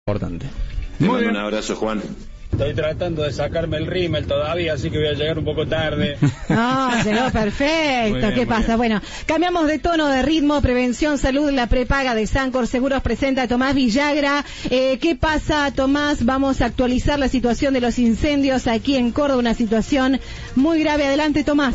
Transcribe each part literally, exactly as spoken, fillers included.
Importante. Te mando un abrazo, Juan. Estoy tratando de sacarme el rímel todavía, así que voy a llegar un poco tarde. No, llegó perfecto. Bien, ¿qué pasa? Bien. Bueno, cambiamos de tono, de ritmo. Prevención, salud, la prepaga de Sancor Seguros presenta a Tomás Villagra. Eh, ¿Qué pasa, Tomás? Vamos a actualizar la situación de los incendios aquí en Córdoba, una situación muy grave. Adelante, Tomás.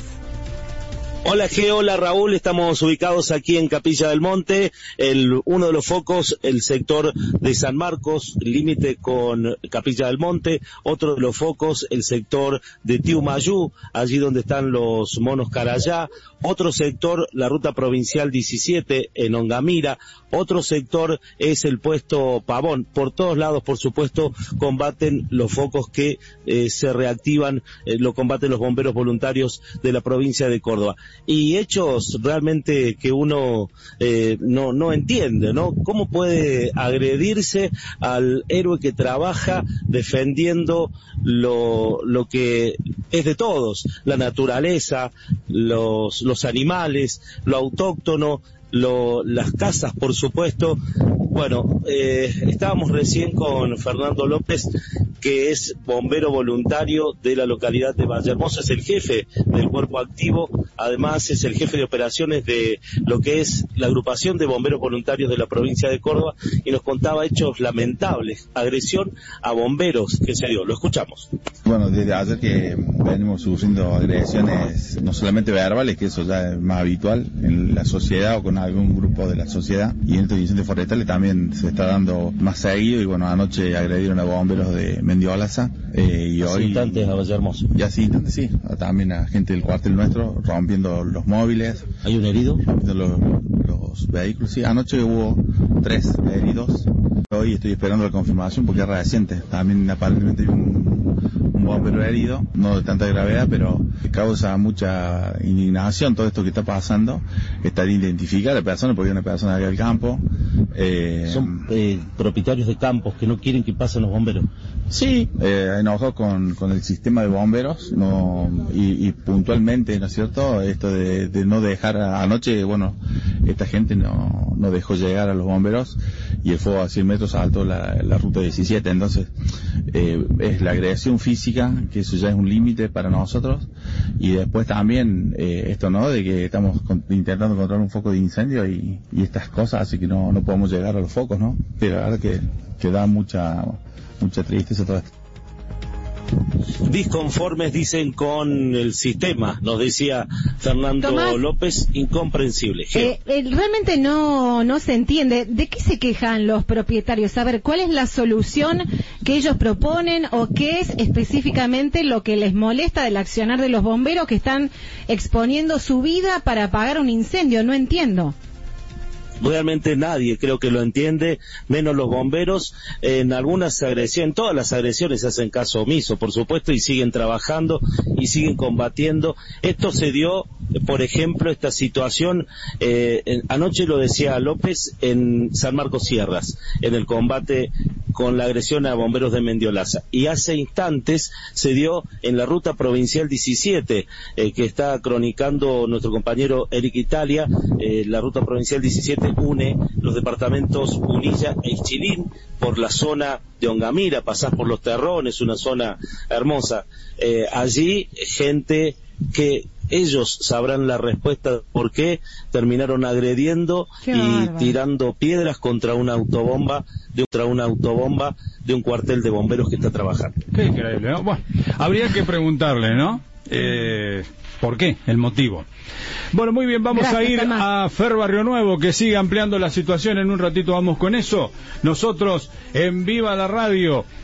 Hola G, hola Raúl, estamos ubicados aquí en Capilla del Monte, el, uno de los focos, el sector de San Marcos, límite con Capilla del Monte, otro de los focos, el sector de Tiumayú, allí donde están los monos Carayá, otro sector, la ruta provincial diecisiete en Ongamira, otro sector es el puesto Pavón. Por todos lados, por supuesto, combaten los focos que eh, se reactivan, eh, lo combaten los bomberos voluntarios de la provincia de Córdoba. Y hechos realmente que uno eh, no no entiende, ¿no? ¿Cómo puede agredirse al héroe que trabaja defendiendo lo lo que es de todos, la naturaleza, los los animales, lo autóctono, lo, las casas, por supuesto? Bueno, eh, estábamos recién con Fernando López, que es bombero voluntario de la localidad de Vallehermoso, es el jefe del cuerpo activo, además es el jefe de operaciones de lo que es la agrupación de bomberos voluntarios de la provincia de Córdoba, y nos contaba hechos lamentables, agresión a bomberos que se dio. Lo escuchamos. Bueno, desde ayer que venimos sufriendo agresiones, no solamente verbales, que eso ya es más habitual en la sociedad o con algún grupo de la sociedad, y en estos incendios forestales también se está dando más seguido. Y bueno, anoche agredieron a bomberos de Mendiolaza, eh, y hoy instantes a Vallehermoso. Ya sí, instantes sí, también a gente del cuartel nuestro rompiendo los móviles. ¿Hay un herido? Rompiendo los, los vehículos, sí, anoche hubo tres heridos. Hoy estoy esperando la confirmación porque es reciente. También aparentemente hay un, un bombero herido, no de tanta gravedad, pero causa mucha indignación todo esto que está pasando. Está de identificar a la persona, porque hay una persona acá del campo. Eh, Son eh, propietarios de campos que no quieren que pasen los bomberos. Sí, eh, enojado con, con el sistema de bomberos, no, y, y puntualmente, ¿no es cierto? Esto de, de no dejar, a, anoche, bueno, esta gente no, no dejó llegar a los bomberos, y el fuego a cien metros saltó la, la ruta diecisiete, entonces eh, es la agresión física, que eso ya es un límite para nosotros, y después también eh, esto, ¿no? De que estamos con, intentando encontrar un foco de incendio y, y estas cosas, así que no, no podemos llegar a los focos, ¿no? Pero la verdad que, que da mucha, mucha tristeza todo esto. Disconformes, dicen, con el sistema, nos decía Fernando Tomás, López, incomprensible. Eh, eh, realmente no no se entiende. ¿De qué se quejan los propietarios? A ver, ¿cuál es la solución que ellos proponen, o qué es específicamente lo que les molesta del accionar de los bomberos que están exponiendo su vida para apagar un incendio? No entiendo. Realmente nadie creo que lo entiende, menos los bomberos. En algunas agresiones, en todas las agresiones se hacen caso omiso, por supuesto, y siguen trabajando y siguen combatiendo. Esto se dio, por ejemplo, esta situación, eh, en, anoche lo decía López, en San Marcos Sierras, en el combate con la agresión a bomberos de Mendiolaza. Y hace instantes se dio en la ruta provincial diecisiete, eh, que está cronicando nuestro compañero Eric Italia. Eh, la ruta provincial diecisiete une los departamentos Punilla e Ischilín por la zona de Ongamira, pasás por Los Terrones, una zona hermosa. Eh, allí gente que ellos sabrán la respuesta de por qué terminaron agrediendo Qué y bárbaro. tirando piedras contra una autobomba de contra una autobomba de un cuartel de bomberos que está trabajando. Qué increíble, ¿no? Bueno, habría que preguntarle, ¿no? Eh, ¿Por qué? El motivo. Bueno, muy bien, vamos Gracias, a ir Tomás. a Fer Barrio Nuevo, que sigue ampliando la situación. En un ratito vamos con eso. Nosotros en Viva la Radio